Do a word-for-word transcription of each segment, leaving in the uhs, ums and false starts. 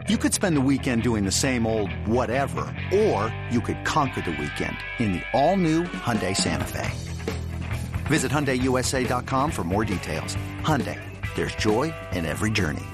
You could spend the weekend doing the same old whatever, or you could conquer the weekend in the all-new Hyundai Santa Fe. Visit Hyundai U S A dot com for more details. Hyundai, there's joy in every journey.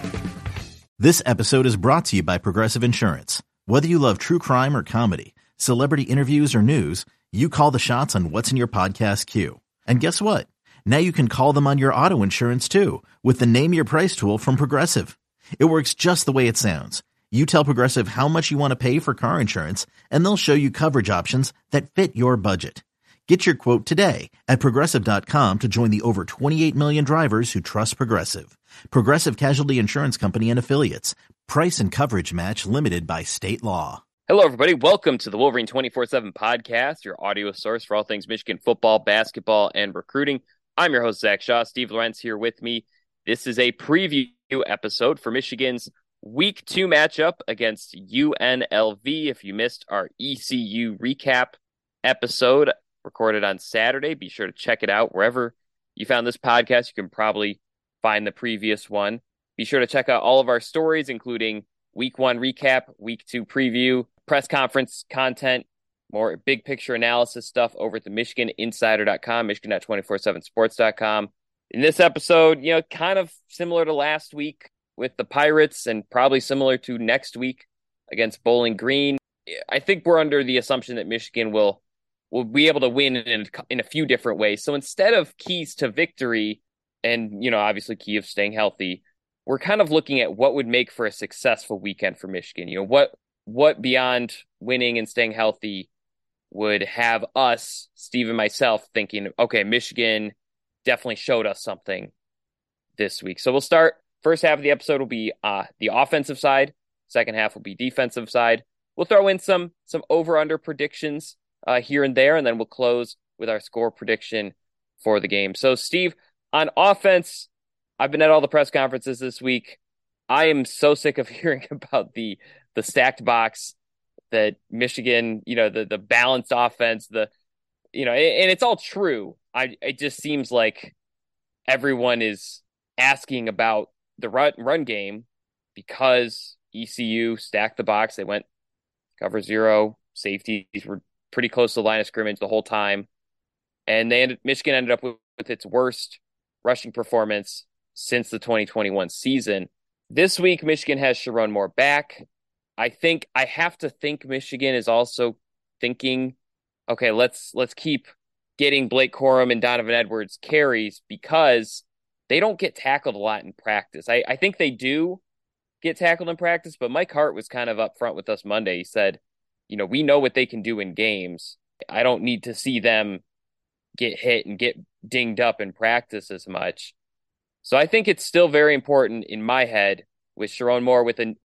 This episode is brought to you by Progressive Insurance. Whether you love true crime or comedy, celebrity interviews or news, you call the shots on what's in your podcast queue. And guess what? Now you can call them on your auto insurance too with the Name Your Price tool from Progressive. It works just the way it sounds. You tell Progressive how much you want to pay for car insurance, and they'll show you coverage options that fit your budget. Get your quote today at Progressive dot com to join the over twenty-eight million drivers who trust Progressive. Progressive Casualty Insurance Company and Affiliates. Price and coverage match limited by state law. Hello, everybody. Welcome to the Wolverine twenty-four seven podcast, your audio source for all things Michigan football, basketball, and recruiting. I'm your host, Zach Shaw. Steve Lorenz here with me. This is a preview episode for Michigan's week two matchup against U N L V. If you missed our E C U recap episode recorded on Saturday, be sure to check it out wherever you found this podcast. You can probably find the previous one. Be sure to check out all of our stories, including week one recap, week two preview, press conference content, more big picture analysis stuff over at the Michigan Insider dot com, Michigan dot two forty-seven sports dot com. In this episode, you know, kind of similar to last week with the Pirates and probably similar to next week against Bowling Green. I think we're under the assumption that Michigan will will be able to win in, in a few different ways. So instead of keys to victory and, you know, obviously key of staying healthy, we're kind of looking at what would make for a successful weekend for Michigan. You know, what what beyond winning and staying healthy would have us, Steve and myself, thinking, okay, Michigan definitely showed us something this week. So we'll start. First half of the episode will be uh, the offensive side. Second half will be defensive side. We'll throw in some some over-under predictions uh, here and there, and then we'll close with our score prediction for the game. So, Steve, on offense, I've been at all the press conferences this week. I am so sick of hearing about the the stacked box, that Michigan, you know, the the balanced offense, the you know, and it's all true. I it just seems like everyone is asking about the run, run game because E C U stacked the box. They went cover zero, safeties were pretty close to the line of scrimmage the whole time. And they ended, Michigan ended up with, with its worst rushing performance since the twenty twenty-one season. This week, Michigan has Sherrone Moore back. I think I have to think Michigan is also thinking, okay, let's let's keep getting Blake Corum and Donovan Edwards carries because they don't get tackled a lot in practice. I, I think they do get tackled in practice, but Mike Hart was kind of upfront with us Monday. He said, you know, we know what they can do in games. I don't need to see them get hit and get dinged up in practice as much. So I think it's still very important in my head with Sherrone Moore with a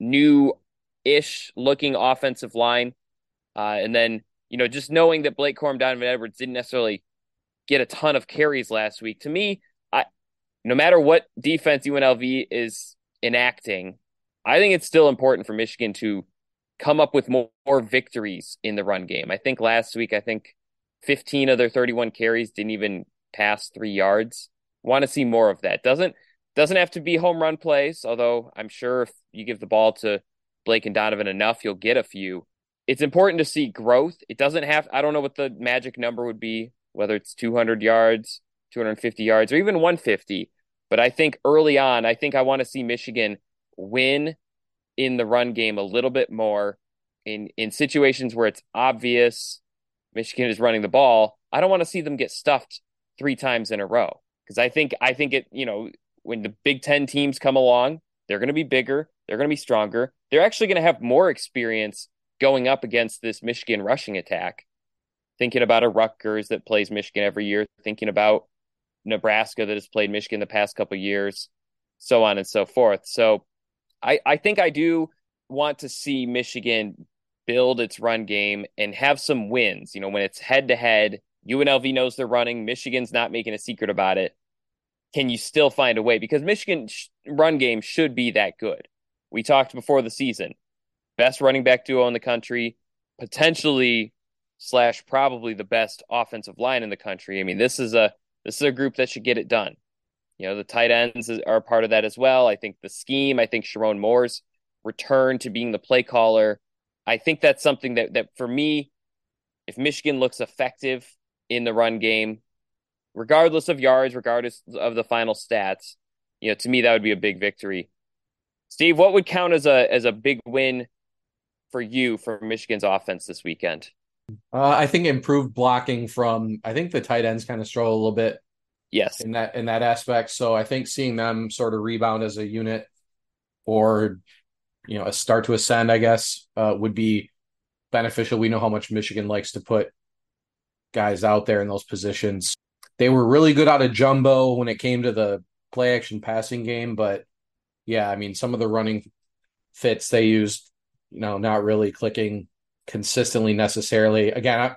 new-ish looking offensive line. Uh, and then, you know, just knowing that Blake Corum, Donovan Edwards didn't necessarily get a ton of carries last week. To me, I, no matter what defense U N L V is enacting, I think it's still important for Michigan to come up with more, more victories in the run game. I think last week, I think fifteen of their thirty-one carries didn't even pass three yards. Want to see more of that. Doesn't doesn't have to be home run plays, although I'm sure if you give the ball to Blake and Donovan enough, you'll get a few. It's important to see growth. It doesn't have, I don't know what the magic number would be, whether it's two hundred yards, two hundred fifty yards, or even one hundred fifty. But I think early on, I think I want to see Michigan win in the run game a little bit more in, in situations where it's obvious Michigan is running the ball. I don't want to see them get stuffed three times in a row. Because I think, I think it, you know, when the Big Ten teams come along, they're going to be bigger. They're going to be stronger. They're actually going to have more experience going up against this Michigan rushing attack. Thinking about a Rutgers that plays Michigan every year, thinking about Nebraska that has played Michigan the past couple of years, so on and so forth. So I, I think I do want to see Michigan build its run game and have some wins. You know, when it's head to head, U N L V knows they're running. Michigan's not making a secret about it. Can you still find a way? Because Michigan's run game should be that good. We talked before the season. Best running back duo in the country, potentially slash probably the best offensive line in the country. I mean, this is a this is a group that should get it done. You know, the tight ends are part of that as well. I think the scheme, I think Sherrone Moore's return to being the play caller. I think that's something that, that for me, if Michigan looks effective in the run game, regardless of yards, regardless of the final stats, you know, to me, that would be a big victory. Steve, what would count as a as a big win for you for Michigan's offense this weekend? Uh, I think improved blocking from, I think the tight ends kind of struggle a little bit. Yes. In that in that aspect. So I think seeing them sort of rebound as a unit or, you know, a start to ascend, I guess, uh, would be beneficial. We know how much Michigan likes to put guys out there in those positions. They were really good out of jumbo when it came to the play action passing game, but yeah, I mean, some of the running fits they used, you know, not really clicking consistently necessarily. Again, I,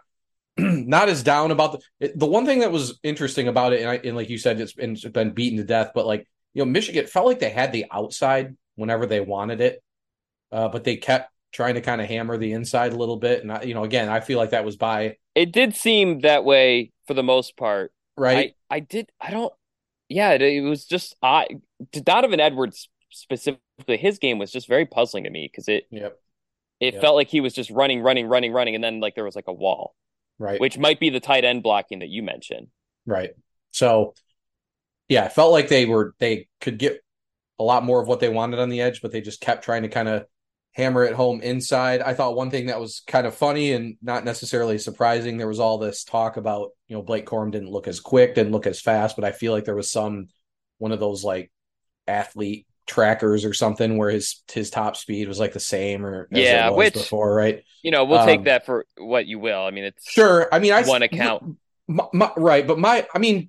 not as down about the it, the one thing that was interesting about it, and, I, and like you said, it's been, it's been beaten to death, but like, you know, Michigan felt like they had the outside whenever they wanted it, uh, but they kept trying to kind of hammer the inside a little bit. And, I, you know, again, I feel like that was by... It did seem that way for the most part. Right. I, I did, I don't, yeah, it, it was just, I, Donovan Edwards specifically, his game was just very puzzling to me because it, yep. it yep. felt like he was just running, running, running, running. And then like there was like a wall. Right. Which might be the tight end blocking that you mentioned. Right. So, yeah, it felt like they were, they could get a lot more of what they wanted on the edge, but they just kept trying to kind of hammer it home inside. I thought one thing that was kind of funny and not necessarily surprising, there was all this talk about, you know, Blake Corum didn't look as quick, didn't look as fast, but I feel like there was some, one of those like athlete trackers or something where his his top speed was like the same or as yeah, it was which, before, right? You know, we'll um, take that for what you will. I mean, it's sure. I mean, I one account, my, my, right? But my, I mean,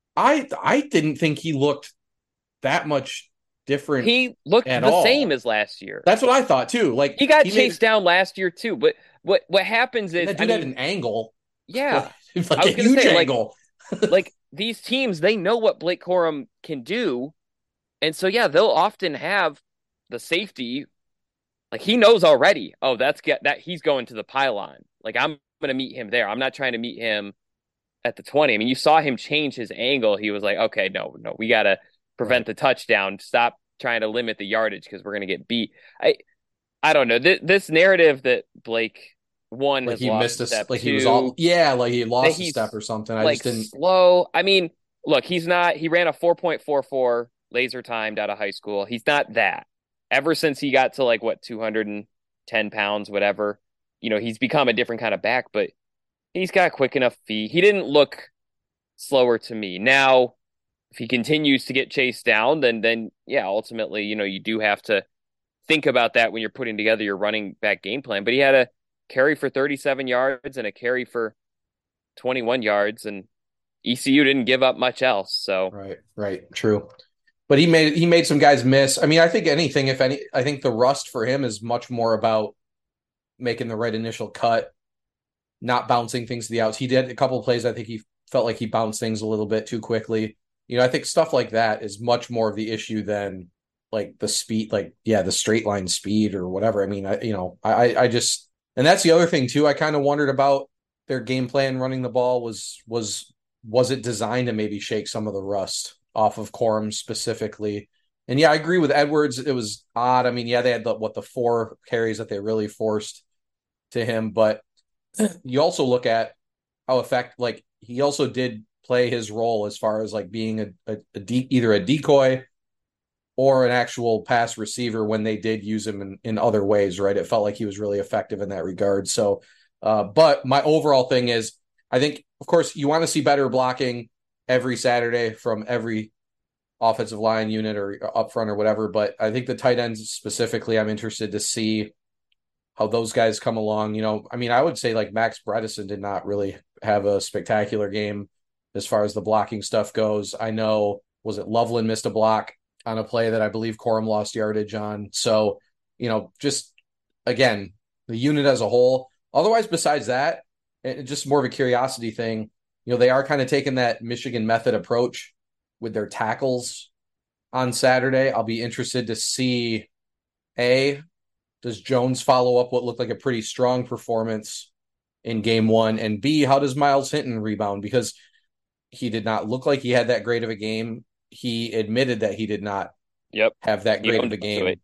I I didn't think he looked that much different. He looked the all. same as last year. That's what I thought too. Like he got he chased made, down last year too. But what what happens is that dude I had mean, an angle. Yeah, like I was a gonna huge say, angle. Like, like these teams, they know what Blake Corum can do, and so yeah, they'll often have the safety. Like he knows already. Oh, that's get that he's going to the pylon. Like I'm going to meet him there. I'm not trying to meet him at the twenty. I mean, you saw him change his angle. He was like, okay, no, no, we got to prevent right. the touchdown. Stop trying to limit the yardage because we're going to get beat. I, I don't know. This, this narrative that Blake one like has he lost missed a step, like two, he was all yeah, like he lost a step or something. I like just didn't slow. I mean, look, he's not. He ran a four point four four laser timed out of high school. He's not that. Ever since he got to like what two hundred ten pounds, whatever, you know, he's become a different kind of back, but he's got quick enough feet. He didn't look slower to me. Now, if he continues to get chased down, then, then yeah, ultimately, you know, you do have to think about that when you're putting together your running back game plan. But he had a carry for thirty-seven yards and a carry for twenty-one yards, and E C U didn't give up much else. So right, right, true. But he made he made some guys miss. I mean, I think anything, if any, I think the rust for him is much more about making the right initial cut, not bouncing things to the outs. He did a couple of plays. I think he felt like he bounced things a little bit too quickly. You know, I think stuff like that is much more of the issue than like the speed, like, yeah, the straight line speed or whatever. I mean, I, you know, I, I just, and that's the other thing too. I kind of wondered about their game plan running the ball was, was, was it designed to maybe shake some of the rust off of Corum specifically? And yeah, I agree with Edwards. It was odd. I mean, yeah, they had the, what the four carries that they really forced to him, but you also look at how effect, like he also did play his role as far as like being a, a, a de- either a decoy or an actual pass receiver when they did use him in, in other ways, right? It felt like he was really effective in that regard. So, uh, but my overall thing is, I think, of course, you want to see better blocking every Saturday from every offensive line unit or up front or whatever. But I think the tight ends specifically, I'm interested to see how those guys come along. You know, I mean, I would say like Max Bredesen did not really have a spectacular game as far as the blocking stuff goes. I know, was it Loveland missed a block on a play that I believe Corum lost yardage on. So, you know, just again, the unit as a whole. Otherwise, besides that, it, just more of a curiosity thing. You know, they are kind of taking that Michigan method approach with their tackles on Saturday. I'll be interested to see, A, does Jones follow up what looked like a pretty strong performance in game one? And B, how does Miles Hinton rebound? Because he did not look like he had that great of a game. He admitted that he did not yep. have that great of a game.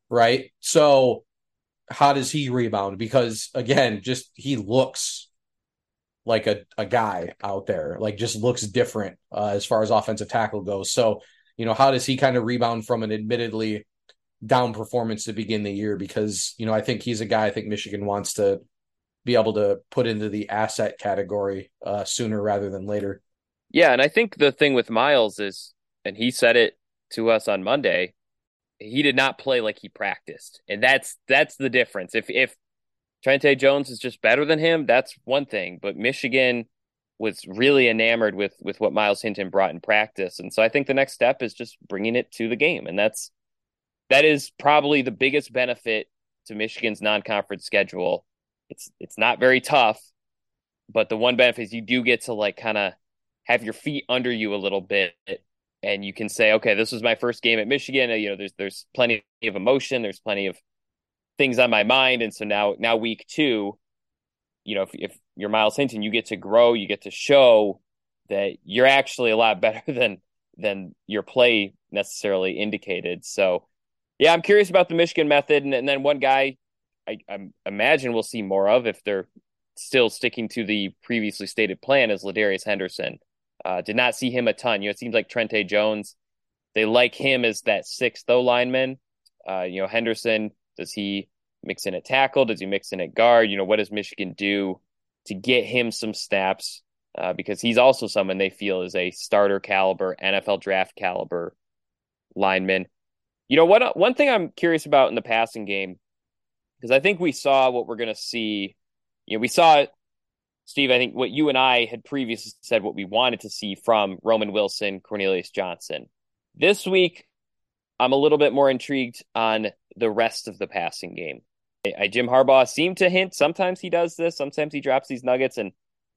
right? So how does he rebound? Because again, just he looks like a, a guy out there, like just looks different uh, as far as offensive tackle goes. So, you know, how does he kind of rebound from an admittedly down performance to begin the year? Because, you know, I think he's a guy I think Michigan wants to be able to put into the asset category uh, sooner rather than later. Yeah, and I think the thing with Miles is, and he said it to us on Monday, he did not play like he practiced. And that's that's the difference. If if Trente Jones is just better than him, that's one thing. But Michigan was really enamored with with what Miles Hinton brought in practice. And so I think the next step is just bringing it to the game. And that's that is probably the biggest benefit to Michigan's non-conference schedule. It's it's not very tough, but the one benefit is you do get to like kind of have your feet under you a little bit, and you can say, okay, this was my first game at Michigan. You know, there's there's plenty of emotion, there's plenty of things on my mind, and so now now week two, you know, if, if you're Miles Hinton, you get to grow, you get to show that you're actually a lot better than than your play necessarily indicated. So, yeah, I'm curious about the Michigan method, and, and then one guy I, I imagine we'll see more of if they're still sticking to the previously stated plan is Ladarius Henderson. Uh, did not see him a ton. You know, it seems like Trente Jones, they like him as that sixth O lineman. Uh, you know, Henderson, does he mix in at tackle? Does he mix in at guard? You know, what does Michigan do to get him some snaps? Uh, because he's also someone they feel is a starter caliber, N F L draft caliber lineman. You know, what one thing I'm curious about in the passing game, because I think we saw what we're going to see. You know, we saw it, Steve, I think what you and I had previously said what we wanted to see from Roman Wilson, Cornelius Johnson. This week, I'm a little bit more intrigued on the rest of the passing game. I, Jim Harbaugh seemed to hint sometimes he does this, sometimes he drops these nuggets, and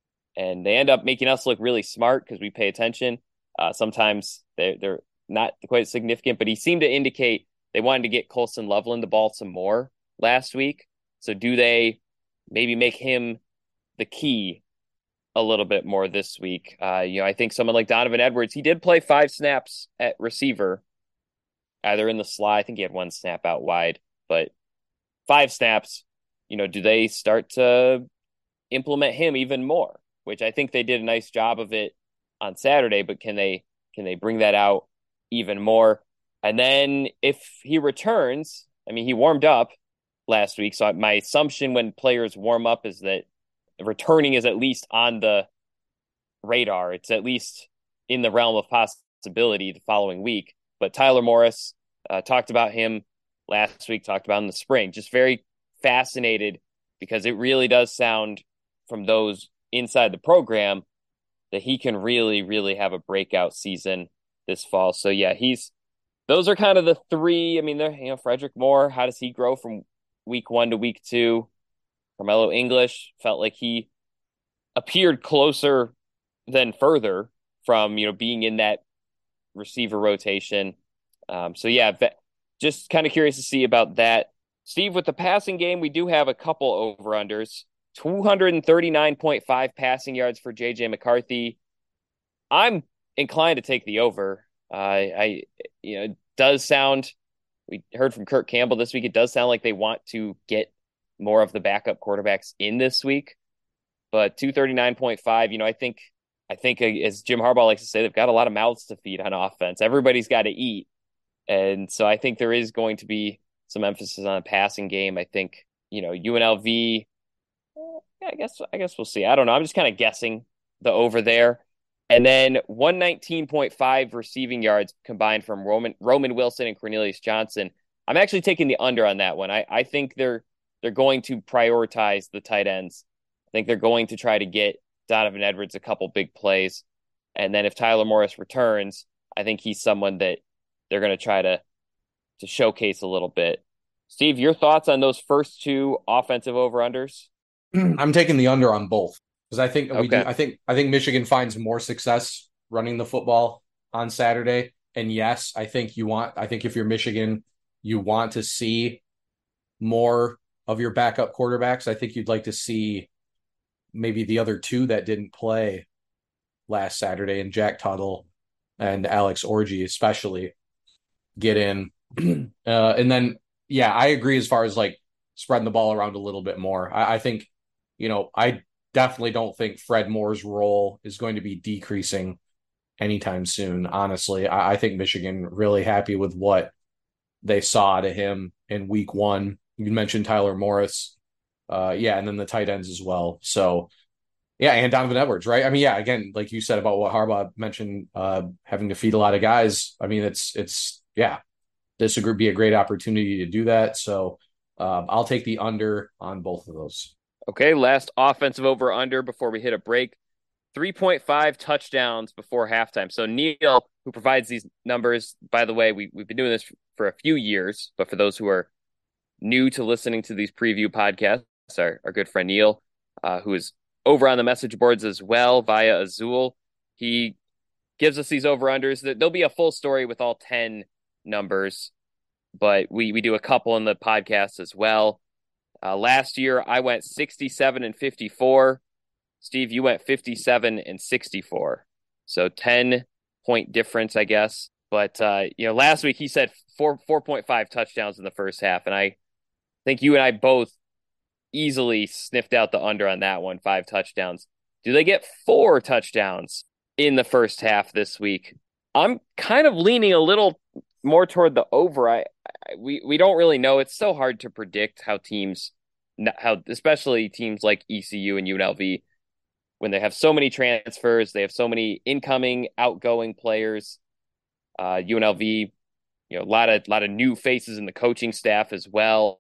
and they end up making us look really smart because we pay attention. Uh, sometimes they're, they're not quite significant, but he seemed to indicate they wanted to get Colson Loveland the ball some more last week. So do they maybe make him the key a little bit more this week? Uh, you know, I think someone like Donovan Edwards, he did play five snaps at receiver, either in the slot. I think he had one snap out wide, but five snaps. You know, do they start to implement him even more? Which I think they did a nice job of it on Saturday, but can they can they bring that out even more? And then if he returns, I mean, he warmed up last week, so my assumption when players warm up is that returning is at least on the radar. It's at least in the realm of possibility the following week. But Tyler Morris, uh, talked about him last week, talked about him in the spring. Just very fascinated because it really does sound from those inside the program that he can really, really have a breakout season this fall. So yeah, he's, those are kind of the three. I mean, they're, you know, Frederick Moore, how does he grow from week one to week two? Carmelo English felt like he appeared closer than further from, you know, being in that receiver rotation. Um, so yeah, just kind of curious to see about that. Steve, with the passing game, we do have a couple over-unders. two thirty-nine point five passing yards for J J McCarthy. I'm inclined to take the over. Uh, I, you know, it does sound, we heard from Kirk Campbell this week, it does sound like they want to get more of the backup quarterbacks in this week. But two thirty-nine point five, you know, I think, I think as Jim Harbaugh likes to say, they've got a lot of mouths to feed on offense. Everybody's got to eat. And so I think there is going to be some emphasis on a passing game. I think, you know, U N L V, I guess, I guess we'll see. I don't know. I'm just kind of guessing the over there. And then one nineteen point five receiving yards combined from Roman Roman Wilson and Cornelius Johnson. I'm actually taking the under on that one. I, I think they're they're going to prioritize the tight ends. I think they're going to try to get Donovan Edwards a couple big plays. And then if Tyler Morris returns, I think he's someone that they're going to try to to showcase a little bit. Steve, your thoughts on those first two offensive over-unders? I'm taking the under on both because I think okay. we do, I think I think Michigan finds more success running the football on Saturday. And yes, I think you want I think if you're Michigan, you want to see more of your backup quarterbacks. I think you'd like to see maybe the other two that didn't play last Saturday, and Jack Tuttle and Alex Orji especially, get in. Uh, and then, yeah, I agree as far as like spreading the ball around a little bit more. I, I think, you know, I definitely don't think Fred Moore's role is going to be decreasing anytime soon. Honestly, I, I think Michigan really happy with what they saw to him in week one. You mentioned Tyler Morris. Uh, yeah, and then the tight ends as well. So, yeah, and Donovan Edwards, right? I mean, yeah, again, like you said about what Harbaugh mentioned, uh, having to feed a lot of guys. I mean, it's, it's yeah, this would be a great opportunity to do that. So um, I'll take the under on both of those. Okay, last offensive over-under before we hit a break. three point five touchdowns before halftime. So Neil, who provides these numbers, by the way, we, we've been doing this for a few years, but for those who are new to listening to these preview podcasts, our, our good friend Neil, uh, who is over on the message boards as well via Azul, he gives us these over-unders. There'll be a full story with all ten numbers, but we, we do a couple in the podcast as well. Uh, last year, I went sixty-seven and fifty-four. Steve, you went fifty-seven and sixty-four. So ten point difference, I guess. But, uh, you know, last week he said four, four point five touchdowns in the first half. And I think you and I both easily sniffed out the under on that one, five touchdowns. Do they get four touchdowns in the first half this week? I'm kind of leaning a little more toward the over. I, I we, we don't really know. It's so hard to predict how teams, how especially teams like E C U and U N L V, when they have so many transfers, they have so many incoming, outgoing players. Uh, U N L V, you know, a lot of lot of new faces in the coaching staff as well.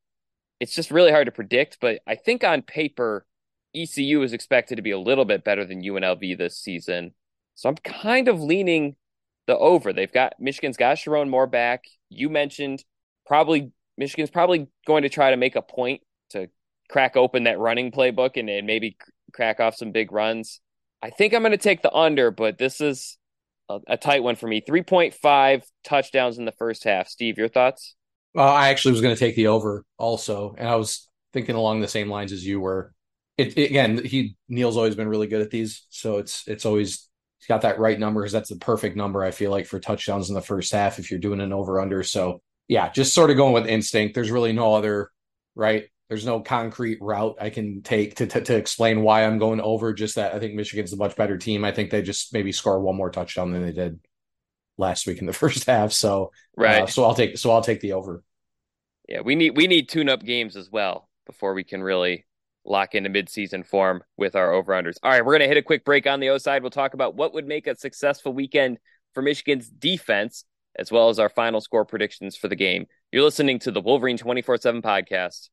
It's just really hard to predict, but I think on paper, E C U is expected to be a little bit better than U N L V this season. So I'm kind of leaning the over. They've got Michigan's got Sharon Moore back. You mentioned probably Michigan's probably going to try to make a point to crack open that running playbook and, and maybe crack off some big runs. I think I'm going to take the under, but this is a, a tight one for me. three point five touchdowns in the first half. Steve, your thoughts? Well, I actually was going to take the over also, and I was thinking along the same lines as you were. It, it again, he Neil's always been really good at these, so it's it's always he's got that right number because that's the perfect number I feel like for touchdowns in the first half if you're doing an over under. So yeah, just sort of going with instinct. There's really no other right. There's no concrete route I can take to, to to explain why I'm going over. Just that I think Michigan's a much better team. I think they just maybe score one more touchdown than they did last week in the first half. So right. Uh, so I'll take so I'll take the over. Yeah, we need we need tune-up games as well before we can really lock into midseason form with our over-unders. All right, we're going to hit a quick break on the O side. We'll talk about what would make a successful weekend for Michigan's defense, as well as our final score predictions for the game. You're listening to the Wolverine twenty-four seven podcast.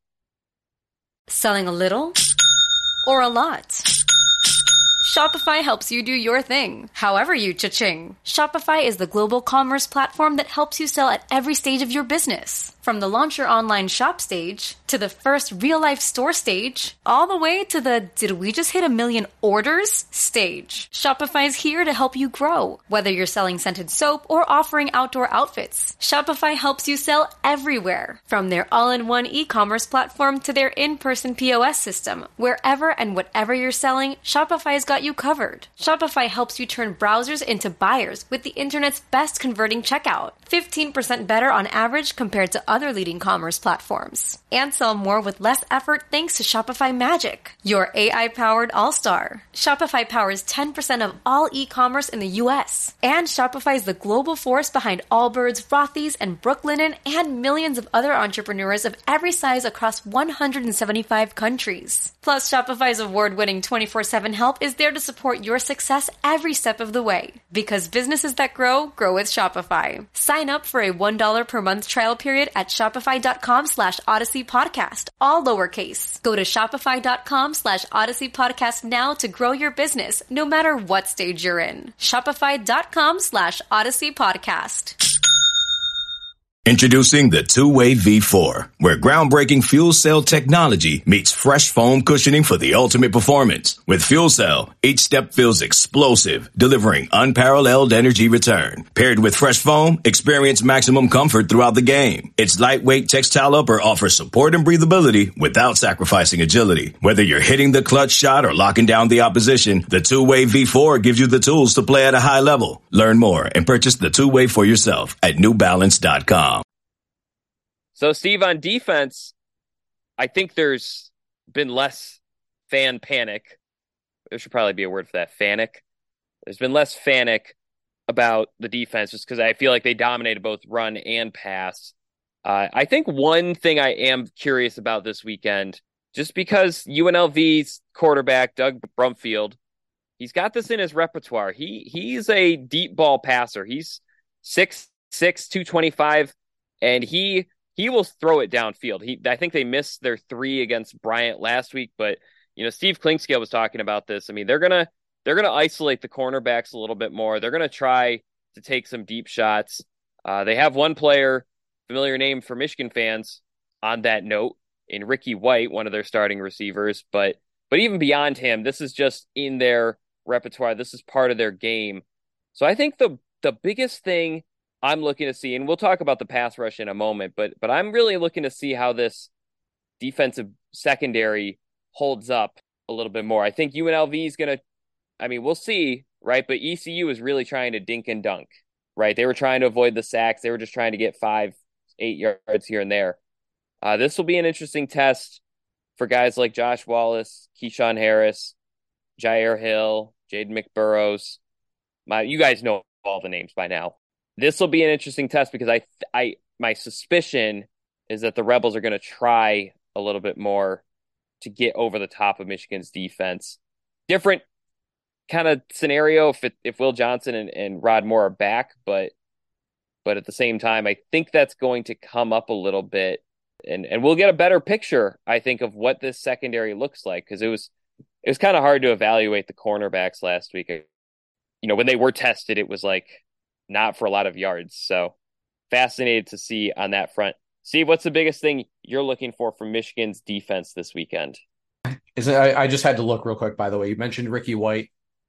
Selling a little or a lot? Shopify helps you do your thing, however you cha-ching. Shopify is the global commerce platform that helps you sell at every stage of your business. From the launch your online shop stage, to the first real-life store stage, all the way to the did we just hit a million orders stage. Shopify is here to help you grow. Whether you're selling scented soap or offering outdoor outfits, Shopify helps you sell everywhere. From their all-in-one e-commerce platform to their in-person P O S system, wherever and whatever you're selling, Shopify's got you covered. Shopify helps you turn browsers into buyers with the internet's best converting checkout. fifteen percent better on average compared to other leading commerce platforms. And sell more with less effort thanks to Shopify Magic, your A I-powered all-star. Shopify powers ten percent of all e-commerce in the U S. And Shopify is the global force behind Allbirds, Rothy's, and Brooklinen, and millions of other entrepreneurs of every size across one hundred seventy-five countries. Plus, Shopify's award-winning twenty-four seven help is there to support your success every step of the way. Because businesses that grow, grow with Shopify. Sign up for a one dollar per month trial period at shopify.com slash Odyssey Podcast, all lowercase. Go to shopify.com slash Odyssey Podcast now to grow your business, no matter what stage you're in. Shopify.com slash Odyssey Podcast. Introducing the two-way V four, where groundbreaking fuel cell technology meets fresh foam cushioning for the ultimate performance. With fuel cell, each step feels explosive, delivering unparalleled energy return. Paired with fresh foam, experience maximum comfort throughout the game. Its lightweight textile upper offers support and breathability without sacrificing agility. Whether you're hitting the clutch shot or locking down the opposition, the two-way V four gives you the tools to play at a high level. Learn more and purchase the two-way for yourself at new balance dot com. So, Steve, on defense, I think there's been less fan panic. There should probably be a word for that, fanic. There's been less fanic about the defense just because I feel like they dominated both run and pass. Uh, I think one thing I am curious about this weekend, just because U N L V's quarterback, Doug Brumfield, he's got this in his repertoire. He He's a deep ball passer. He's six six, two twenty-five, and he he will throw it downfield. He I think they missed their three against Bryant last week, but you know, Steve Klinkscale was talking about this. I mean, they're gonna they're gonna isolate the cornerbacks a little bit more. They're gonna try to take some deep shots. Uh, they have one player, familiar name for Michigan fans, on that note, in Ricky White, one of their starting receivers. But but even beyond him, this is just in their repertoire. This is part of their game. So I think the the biggest thing I'm looking to see, and we'll talk about the pass rush in a moment, but but I'm really looking to see how this defensive secondary holds up a little bit more. I think U N L V is going to, I mean, we'll see, right? But E C U is really trying to dink and dunk, right? They were trying to avoid the sacks. They were just trying to get five, eight yards here and there. Uh, this will be an interesting test for guys like Josh Wallace, Keyshawn Harris, Jair Hill, Jaden McBurrows. My, you guys know all the names by now. This will be an interesting test because I, I, my suspicion is that the Rebels are going to try a little bit more to get over the top of Michigan's defense. Different kind of scenario if it, if Will Johnson and, and Rod Moore are back, but but at the same time, I think that's going to come up a little bit, and and we'll get a better picture, I think, of what this secondary looks like, because it was it was kind of hard to evaluate the cornerbacks last week. You know, when they were tested, it was like not for a lot of yards. So fascinated to see on that front. Steve, what's the biggest thing you're looking for from Michigan's defense this weekend? Is I, I just had to look real quick, by the way. You mentioned Ricky White.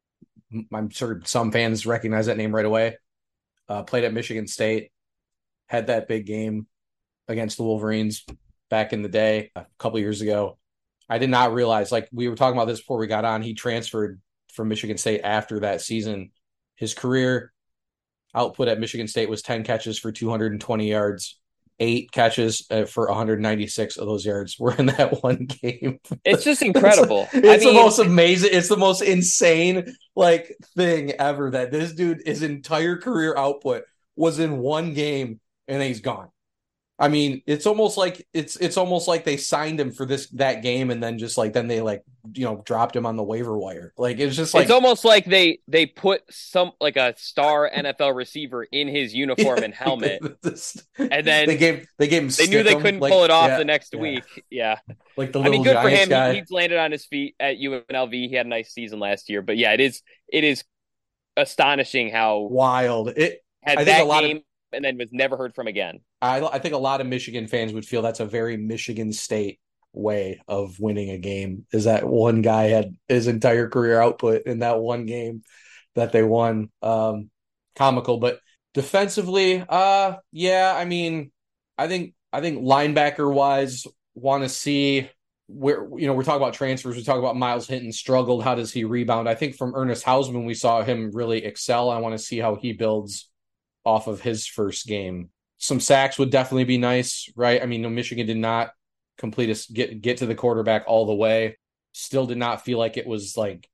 I'm sure some fans recognize that name right away. Uh, played at Michigan State, had that big game against the Wolverines back in the day, a couple years ago. I did not realize, like we were talking about this before we got on, he transferred from Michigan State after that season. His career output at Michigan State was ten catches for two hundred twenty yards. Eight catches uh, for one hundred ninety-six of those yards were in that one game. It's just incredible. It's, it's I mean, the most amazing. It's the most insane like thing ever that this dude, his entire career output was in one game and he's gone. I mean, it's almost like it's it's almost like they signed him for this that game and then just like then they like you know dropped him on the waiver wire. Like it's just like it's almost like they they put some like a star N F L receiver in his uniform yeah, and helmet, this, and then they gave they gave him. They knew they couldn't like, pull it off yeah, the next yeah. week. Yeah, like the I little mean, good for Giants him. Guy. He, he's landed on his feet at U N L V. He had a nice season last year, but yeah, it is it is astonishing how wild it had I that think a lot game of, and then was never heard from again. I, I think a lot of Michigan fans would feel that's a very Michigan State way of winning a game, is that one guy had his entire career output in that one game that they won. Um, comical, but defensively, uh, yeah, I mean, I think I think linebacker wise, want to see where you know we're talking about transfers. We talk about Miles Hinton struggled. How does he rebound? I think from Ernest Hausman, we saw him really excel. I want to see how he builds off of his first game. Some sacks would definitely be nice, right? I mean, Michigan did not complete us get get to the quarterback all the way. Still did not feel like it was like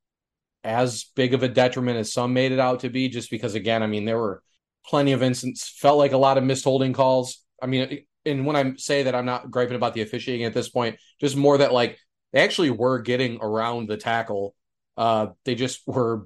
as big of a detriment as some made it out to be, just because again, I mean, there were plenty of instances, felt like a lot of missed holding calls. I mean, and when I say that, I'm not griping about the officiating at this point, just more that like they actually were getting around the tackle. Uh, they just were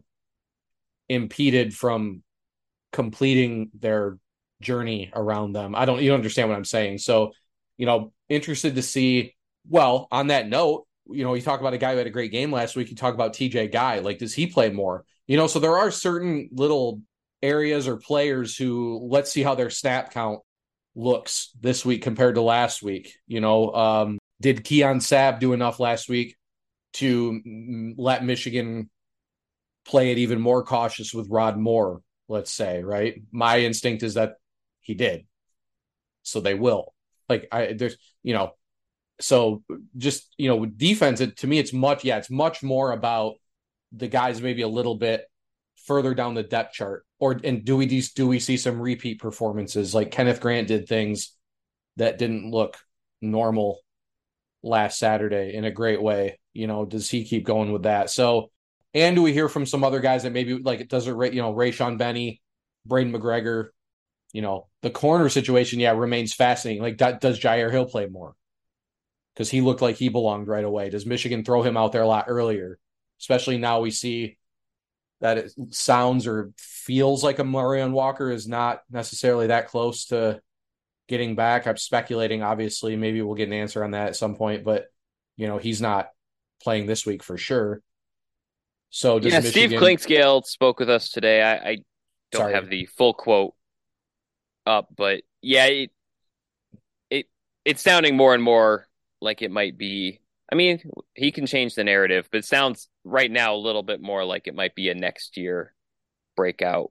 impeded from completing their journey around them. I don't, you don't understand what I'm saying. So, you know, interested to see, well, on that note, you know, you talk about a guy who had a great game last week. You talk about T J Guy, like, does he play more? You know, so there are certain little areas or players who let's see how their snap count looks this week compared to last week. You know, um, did Keon Sabb do enough last week to m- let Michigan play it even more cautious with Rod Moore, let's say, right? My instinct is that he did. So they will. Like, I, there's, you know, so just, you know, with defense, it, to me, it's much, yeah, it's much more about the guys maybe a little bit further down the depth chart. Or, and do we, do we see some repeat performances? Like Kenneth Grant did things that didn't look normal last Saturday in a great way. You know, does he keep going with that? So, and do we hear from some other guys that maybe like it does it, you know, Rayshon Benny, Braden McGregor, you know, the corner situation, yeah, remains fascinating. Like, does Jair Hill play more? Because he looked like he belonged right away. Does Michigan throw him out there a lot earlier? Especially now we see that it sounds or feels like a Marion Walker is not necessarily that close to getting back. I'm speculating, obviously. Maybe we'll get an answer on that at some point, but, you know, he's not playing this week for sure. So does yeah, Michigan... Steve Klinkscale spoke with us today. I, I don't Sorry. have the full quote up, but yeah, it, it it's sounding more and more like it might be. I mean, he can change the narrative, but it sounds right now a little bit more like it might be a next year breakout.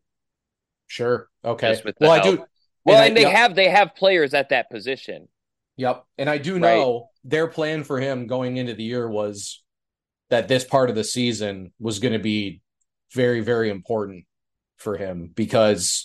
Sure. Okay. Well, help. I do. Well, and, and I, they yep. have they have players at that position. Yep. And I do right? know their plan for him going into the year was that this part of the season was going to be very, very important for him because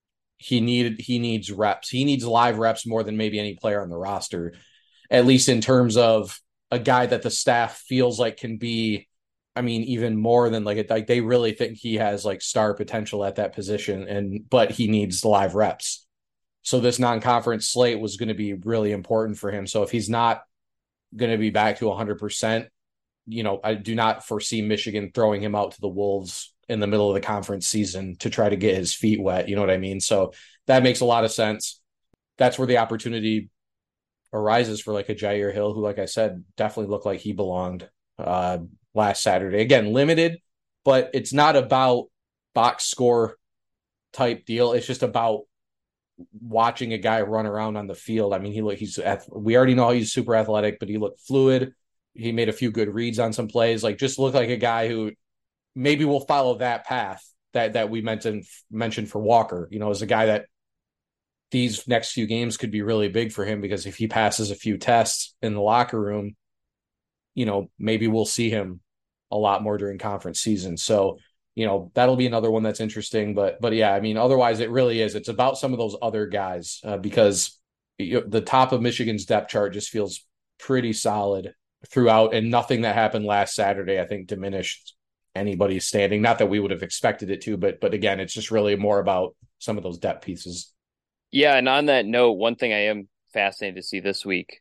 he needed he needs reps. He needs live reps more than maybe any player on the roster, at least in terms of a guy that the staff feels like can be, I mean, even more than like, like they really think he has like star potential at that position, and but he needs live reps. So this non-conference slate was going to be really important for him. So if he's not going to be back to one hundred percent, you know, I do not foresee Michigan throwing him out to the Wolves in the middle of the conference season to try to get his feet wet. You know what I mean? So that makes a lot of sense. That's where the opportunity arises for like a Jair Hill, who, like I said, definitely looked like he belonged uh, last Saturday. Again, limited, but it's not about box score type deal. It's just about watching a guy run around on the field. I mean, he look, he's, we already know he's super athletic, but he looked fluid. He made a few good reads on some plays, like just looked like a guy who maybe will follow that path that, that we mentioned, mentioned for Walker, you know, as a guy that these next few games could be really big for him, because if he passes a few tests in the locker room, you know, maybe we'll see him a lot more during conference season. So, you know, that'll be another one that's interesting, but, but yeah, I mean, otherwise it really is, it's about some of those other guys uh, because you know, the top of Michigan's depth chart just feels pretty solid throughout, and nothing that happened last Saturday, I think, diminished anybody's standing. Not that we would have expected it to, but, but again, it's just really more about some of those depth pieces. Yeah, and on that note, one thing I am fascinated to see this week,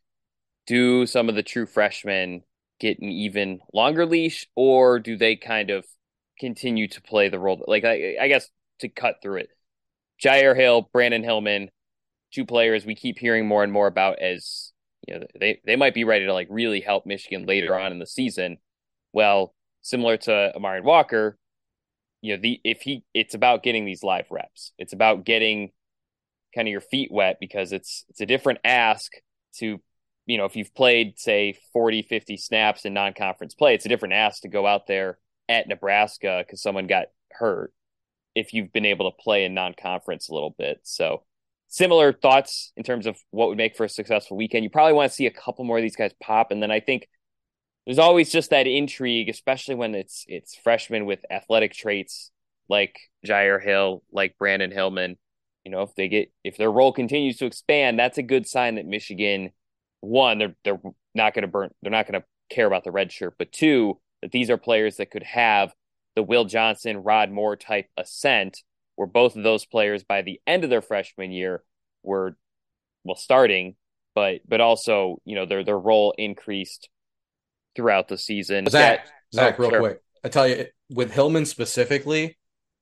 do some of the true freshmen get an even longer leash, or do they kind of continue to play the role? Like, I, I guess to cut through it, Jair Hill, Brandon Hillman, two players we keep hearing more and more about as, you know, they, they might be ready to like really help Michigan later on in the season. Well, similar to Amarian Walker, you know, the if he it's about getting these live reps. It's about getting kind of your feet wet, because it's it's a different ask to, you know, if you've played, say, forty, fifty snaps in non-conference play, it's a different ask to go out there at Nebraska because someone got hurt if you've been able to play in non-conference a little bit. So similar thoughts in terms of what would make for a successful weekend. You probably want to see a couple more of these guys pop. And then I think there's always just that intrigue, especially when it's it's freshmen with athletic traits like Jair Hill, like Brandon Hillman. You know, if they get if their role continues to expand, that's a good sign that Michigan, one, they're they're not going to burn, they're not going to care about the red shirt, but two, that these are players that could have the Will Johnson, Rod Moore type ascent, where both of those players by the end of their freshman year were, well, starting, but but also, you know, their their role increased throughout the season. Zach, that, Zach, oh, real sure. quick, I tell you, with Hillman specifically,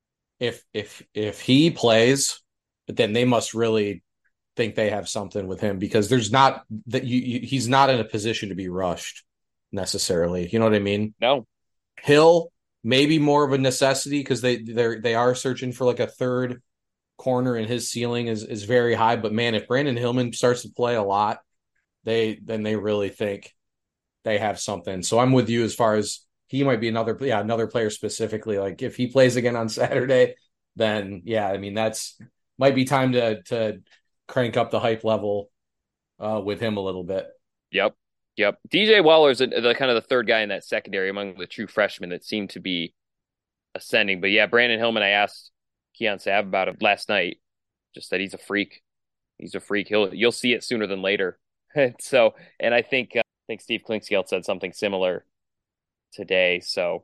if if if he plays, then they must really think they have something with him, because there's not that you, you he's not in a position to be rushed necessarily. You know what I mean? No. Hill, maybe more of a necessity because they they they are searching for like a third corner, and his ceiling is is very high. But man, if Brandon Hillman starts to play a lot, they then they really think they have something. So I'm with you as far as he might be another yeah another player specifically. Like if he plays again on Saturday, then yeah, I mean that's might be time to to crank up the hype level uh, with him a little bit. Yep. Yep. D J Waller's the kind of the third guy in that secondary among the true freshmen that seem to be ascending. But yeah, Brandon Hillman, I asked Keon Sabb about him last night, just that he's a freak. He's a freak. He'll you'll see it sooner than later. And so, and I think uh, I think Steve Klingsgeld said something similar today. So,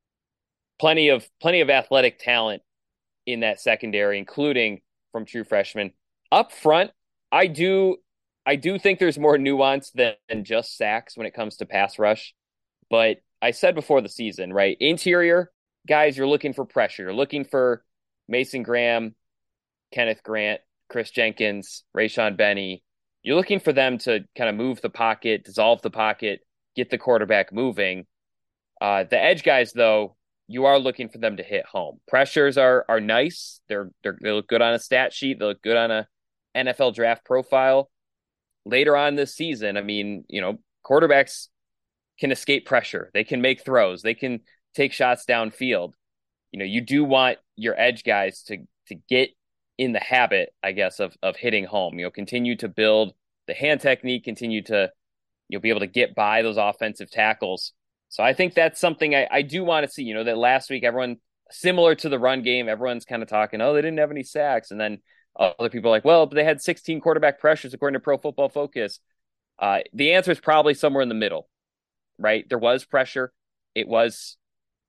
plenty of plenty of athletic talent in that secondary, including from true freshmen. Up front, I do I do think there's more nuance than, than just sacks when it comes to pass rush. But I said before the season, right? Interior guys, you're looking for pressure. You're looking for Mason Graham, Kenneth Grant, Chris Jenkins, Rayshawn Benny. You're looking for them to kind of move the pocket, dissolve the pocket, get the quarterback moving. Uh, the edge guys, though, you are looking for them to hit home. Pressures are are nice. They're, they're they look good on a stat sheet. They look good on a N F L draft profile. Later on this season, I mean, you know, quarterbacks can escape pressure. They can make throws. They can take shots downfield. You know, you do want your edge guys to to get in the habit, I guess, of of hitting home. You know, continue to build the hand technique, continue to you'll be able to get by those offensive tackles. So I think that's something I, I do want to see. You know, that last week, everyone, similar to the run game, everyone's kind of talking, oh, they didn't have any sacks. And then other people are like, well, they had sixteen quarterback pressures according to Pro Football Focus. Uh, the answer is probably somewhere in the middle, right? There was pressure. It was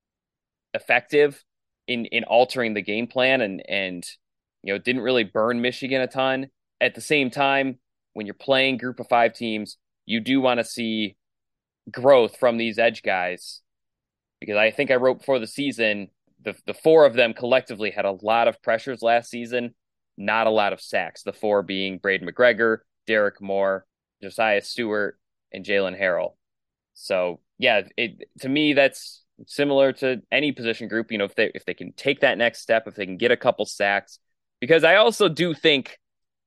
effective in in altering the game plan and, and you know, didn't really burn Michigan a ton. At the same time, when you're playing group of five teams, you do want to see growth from these edge guys, because I think I wrote before the season, the the four of them collectively had a lot of pressures last season, not a lot of sacks. The four being Braden McGregor, Derek Moore, Josiah Stewart, and Jalen Harrell. So yeah, it to me that's similar to any position group. You know, if they if they can take that next step, if they can get a couple sacks, because I also do think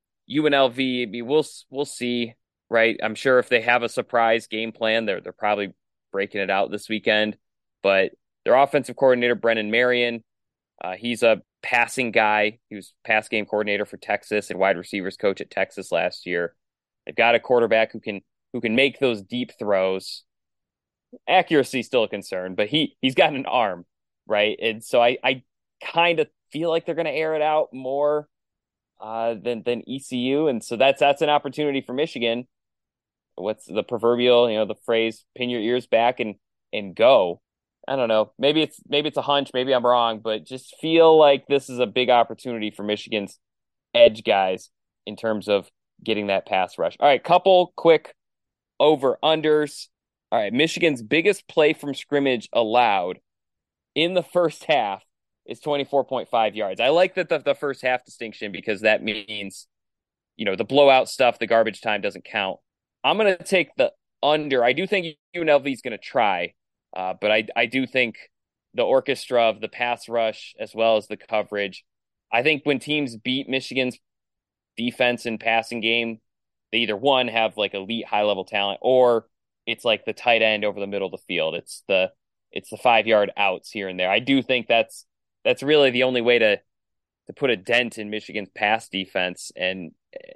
U N L V, I mean, we'll we'll see. Right. I'm sure if they have a surprise game plan, they're they're probably breaking it out this weekend. But their offensive coordinator, Brennan Marion, uh, he's a passing guy. He was pass game coordinator for Texas and wide receivers coach at Texas last year. They've got a quarterback who can who can make those deep throws. Accuracy is still a concern, but he he's got an arm, right? And so I, I kind of feel like they're going to air it out more uh, than than E C U, and so that's that's an opportunity for Michigan. What's the proverbial, you know, the phrase, pin your ears back and, and go. I don't know. Maybe it's, maybe it's a hunch. Maybe I'm wrong, but just feel like this is a big opportunity for Michigan's edge guys in terms of getting that pass rush. All right. Couple quick over unders. All right. Michigan's biggest play from scrimmage allowed in the first half is twenty-four point five yards. I like that the, the first half distinction, because that means, you know, the blowout stuff, the garbage time doesn't count. I'm going to take the under. I do think U N L V is going to try, uh, but I I do think the orchestra of the pass rush as well as the coverage. I think when teams beat Michigan's defense and passing game, they either, one, have like elite high-level talent, or it's like the tight end over the middle of the field. It's the it's the five-yard outs here and there. I do think that's that's really the only way to to put a dent in Michigan's pass defense. And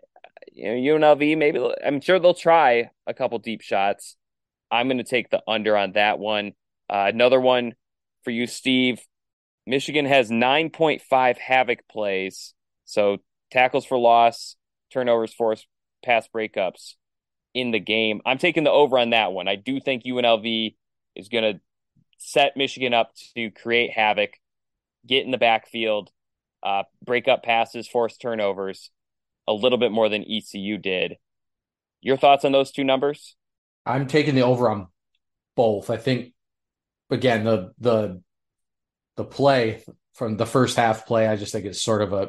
you know, U N L V, maybe, I'm sure they'll try a couple deep shots. I'm going to take the under on that one. Uh, another one for you, Steve. Michigan has nine point five havoc plays. So tackles for loss, turnovers, forced pass breakups in the game. I'm taking the over on that one. I do think U N L V is going to set Michigan up to create havoc, get in the backfield, uh, break up passes, force turnovers a little bit more than E C U did. Your thoughts on those two numbers? I'm taking the over on both. I think, again, the the the play from the first half play, I just think it's sort of a,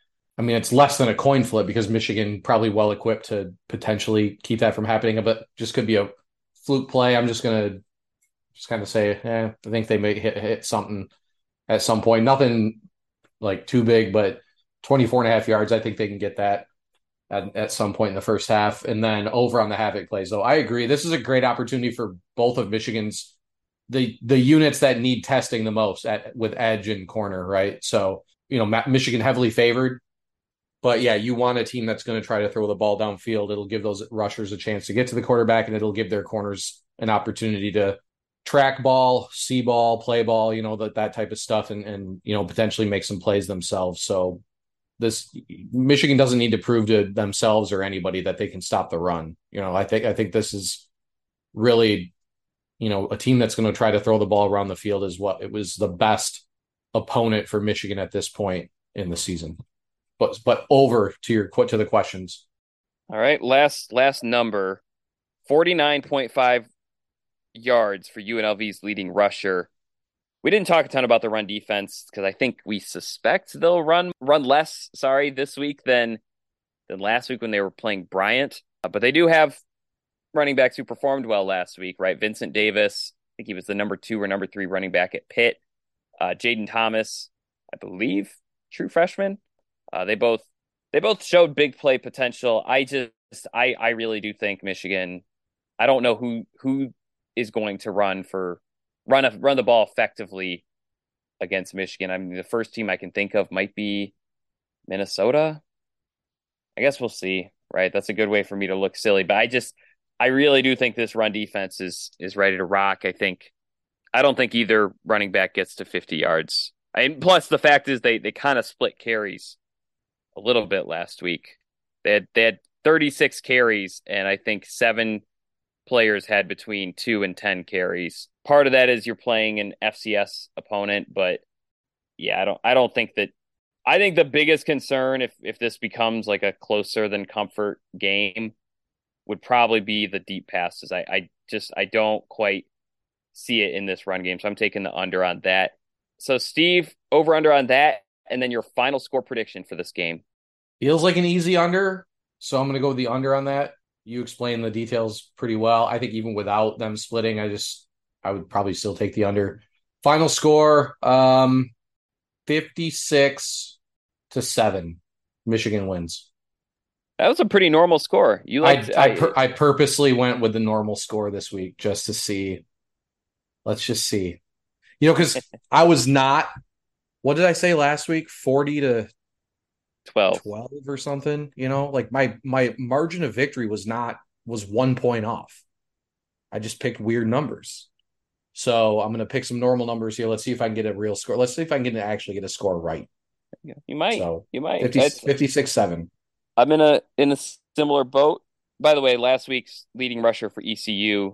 I mean, it's less than a coin flip, because Michigan probably well equipped to potentially keep that from happening, but just could be a fluke play. I'm just going to just kind of say, eh, I think they may hit, hit something at some point. Nothing like too big, but twenty-four and a half yards, I think they can get that at, at some point in the first half. And then over on the havoc plays, though, I agree. This is a great opportunity for both of Michigan's, the the units that need testing the most at with edge and corner, right? So, you know, Michigan heavily favored. But yeah, you want a team that's going to try to throw the ball downfield. It'll give those rushers a chance to get to the quarterback, and it'll give their corners an opportunity to track ball, see ball, play ball, you know, that, that type of stuff, and, and, you know, potentially make some plays themselves. So this Michigan doesn't need to prove to themselves or anybody that they can stop the run. You know, I think I think this is really, you know, a team that's going to try to throw the ball around the field is what it was the best opponent for Michigan at this point in the season. But but over to your to the questions. All right, last last number, forty-nine point five yards for U N L V's leading rusher. We didn't talk a ton about the run defense because I think we suspect they'll run run less, sorry, this week than than last week when they were playing Bryant. Uh, but they do have running backs who performed well last week, right? Vincent Davis, I think he was the number two or number three running back at Pitt. Uh, Jaden Thomas, I believe, true freshman. Uh, they both they both showed big play potential. I just I I really do think Michigan. I don't know who who is going to run for. Run a, run the ball effectively against Michigan. I mean, the first team I can think of might be Minnesota. I guess we'll see, right? That's a good way for me to look silly, but I just, I really do think this run defense is is ready to rock. I think, I don't think either running back gets to fifty yards. And plus, the fact is they they kind of split carries a little bit last week. They had they had thirty-six carries, and I think seven players had between two and ten carries. Part of that is you're playing an F C S opponent, but yeah, I don't I don't think that I think the biggest concern if if this becomes like a closer than comfort game would probably be the deep passes. I, I just I don't quite see it in this run game. So I'm taking the under on that. So Steve, over under on that, and then your final score prediction for this game. Feels like an easy under, so I'm gonna go with the under on that. You explained the details pretty well. I think even without them splitting, I just I would probably still take the under. Final score, um, fifty-six to seven. Michigan wins. That was a pretty normal score. You liked, I I, I, pur- I purposely went with the normal score this week just to see. Let's just see. You know, because I was not. What did I say last week? Forty to twelve. twelve or something. You know, like my my margin of victory was not was one point off. I just picked weird numbers. So I'm going to pick some normal numbers here. Let's see if I can get a real score. Let's see if I can get to actually get a score right. You might. So you might. fifty, fifty-six seven. I'm in a in a similar boat. By the way, last week's leading rusher for E C U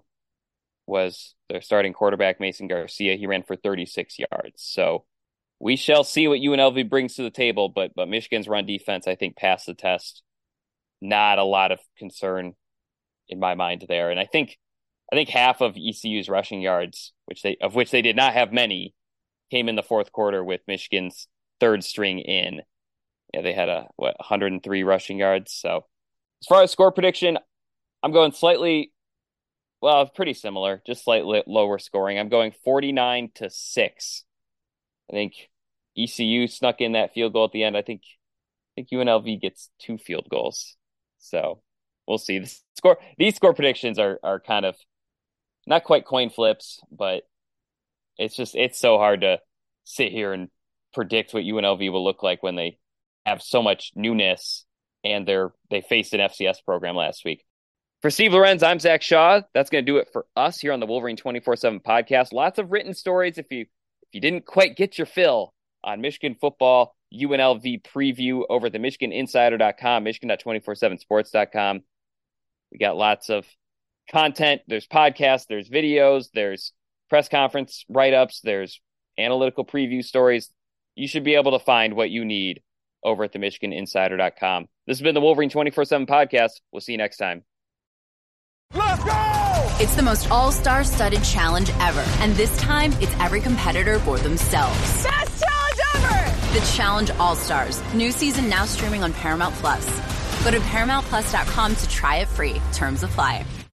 was their starting quarterback, Mason Garcia. He ran for thirty-six yards. So we shall see what U N L V brings to the table. But but Michigan's run defense, I think, passed the test. Not a lot of concern in my mind there. And I think I think half of E C U's rushing yards, which they of which they did not have many, came in the fourth quarter with Michigan's third string in. Yeah, they had a what one hundred three rushing yards. So as far as score prediction, I'm going slightly, well, pretty similar, just slightly lower scoring. I'm going forty-nine to six. I think E C U snuck in that field goal at the end. I think I think U N L V gets two field goals. So we'll see. The score these score predictions are are kind of not quite coin flips, but it's just it's so hard to sit here and predict what U N L V will look like when they have so much newness and they're they faced an F C S program last week. For Steve Lorenz, I'm Zach Shaw. That's going to do it for us here on the Wolverine twenty-four seven podcast. Lots of written stories. If you if you didn't quite get your fill on Michigan football, U N L V preview over at the Michigan Insider dot com, Michigan dot two forty-seven sports dot com. We got lots of content. There's podcasts, there's videos, there's press conference write-ups, there's analytical preview stories. You should be able to find what you need over at the Michigan Insider dot com. This has been the Wolverine twenty-four seven podcast. We'll see you next time. Let's go! It's the most all-star studded challenge ever. And this time, it's every competitor for themselves. Best challenge ever! The Challenge All-Stars. New season now streaming on Paramount Plus. Go to Paramount Plus dot com to try it free. Terms apply.